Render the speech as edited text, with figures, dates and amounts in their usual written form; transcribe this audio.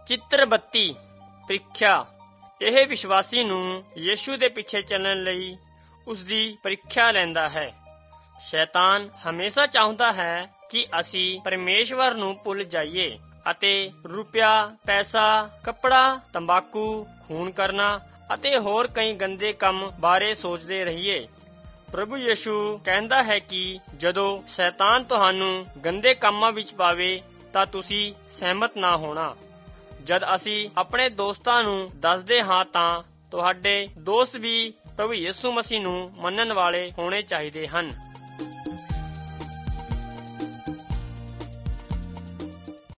ਚਿੱਤਰ 32 ਪ੍ਰੀਖਿਆ। ਇਹ ਵਿਸ਼ਵਾਸੀ ਨੂੰ ਯਿਸੂ ਦੇ ਪਿੱਛੇ ਚੱਲਣ ਲਈ ਉਸਦੀ ਪ੍ਰੀਖਿਆ ਲੈਂਦਾ ਹੈ। ਸ਼ੈਤਾਨ ਹਮੇਸ਼ਾ ਚਾਹੁੰਦਾ ਹੈ ਕਿ ਅਸੀਂ ਪਰਮੇਸ਼ਵਰ ਨੂੰ ਭੁੱਲ ਜਾਈਏ ਅਤੇ ਰੁਪਇਆ, ਪੈਸਾ, ਕੱਪੜਾ, ਤੰਬਾਕੂ, ਖੂਨ ਕਰਨਾ ਅਤੇ ਹੋਰ ਕਈ ਗੰਦੇ ਕੰਮ ਬਾਰੇ ਸੋਚਦੇ ਰਹੀਏ। ਪ੍ਰਭੂ ਯਿਸੂ ਕਹਿੰਦਾ ਹੈ ਕਿ ਜਦੋਂ ਸ਼ੈਤਾਨ ਤੁਹਾਨੂੰ ਗੰਦੇ ਕੰਮਾਂ ਵਿੱਚ ਪਾਵੇ ਤਾਂ ਤੁਸੀਂ ਸਹਿਮਤ ਨਾ ਹੋਣਾ। ਜਦ ਅਸੀਂ ਆਪਣੇ ਦੋਸਤਾਂ ਨੂੰ ਦੱਸਦੇ ਹਾਂ ਤਾਂ ਤੁਹਾਡੇ ਦੋਸਤ ਵੀ ਪ੍ਰਭੂ ਯਿਸੂ ਮਸੀਹ ਨੂੰ ਮੰਨਣ ਵਾਲੇ ਹੋਣੇ ਚਾਹੀਦੇ ਹਨ।